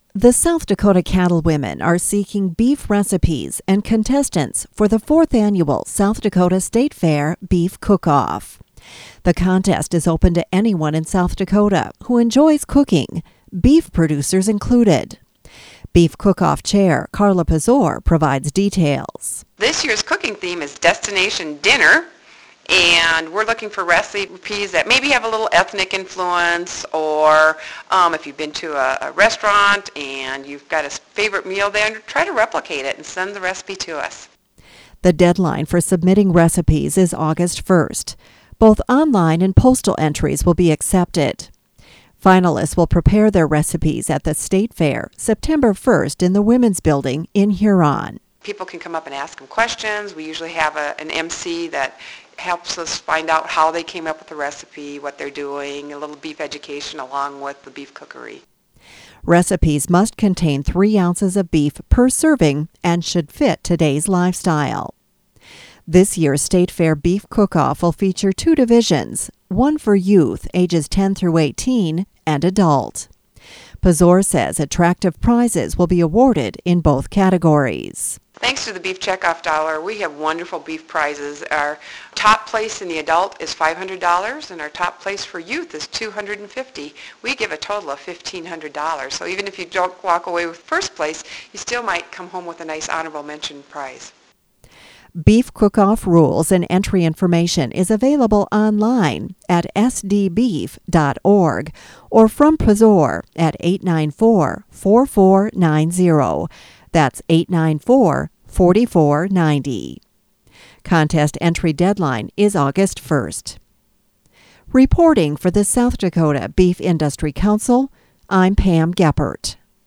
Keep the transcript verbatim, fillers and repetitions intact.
The South Dakota Cattlewomen are seeking beef recipes and contestants for the fourth annual South Dakota State Fair Beef Cook-Off. The contest is open to anyone in South Dakota who enjoys cooking, beef producers included. Beef Cook-Off Chair Carla Pazor provides details. This year's cooking theme is Destination Dinner, and we're looking for recipes that maybe have a little ethnic influence, or um, if you've been to a, a restaurant and you've got a favorite meal there, try to replicate it and send the recipe to us. The deadline for submitting recipes is August first. Both online and postal entries will be accepted. Finalists will prepare their recipes at the State Fair September first in the Women's Building in Huron. People can come up and ask them questions. We usually have a, an M C that helps us find out how they came up with the recipe, what they're doing, a little beef education along with the beef cookery. Recipes must contain three ounces of beef per serving and should fit today's lifestyle. This year's State Fair Beef Cook-Off will feature two divisions, one for youth ages ten through eighteen and adult. Pazor says attractive prizes will be awarded in both categories. Thanks to the Beef Checkoff Dollar, we have wonderful beef prizes. Our top place in the adult is five hundred dollars, and our top place for youth is two hundred fifty dollars. We give a total of fifteen hundred dollars. So even if you don't walk away with first place, you still might come home with a nice honorable mention prize. Beef Cook-Off rules and entry information is available online at s d beef dot org or from Pazor at eight nine four, four four nine zero. That's eight nine four, four four nine zero. Contest entry deadline is August first. Reporting for the South Dakota Beef Industry Council, I'm Pam Geppert.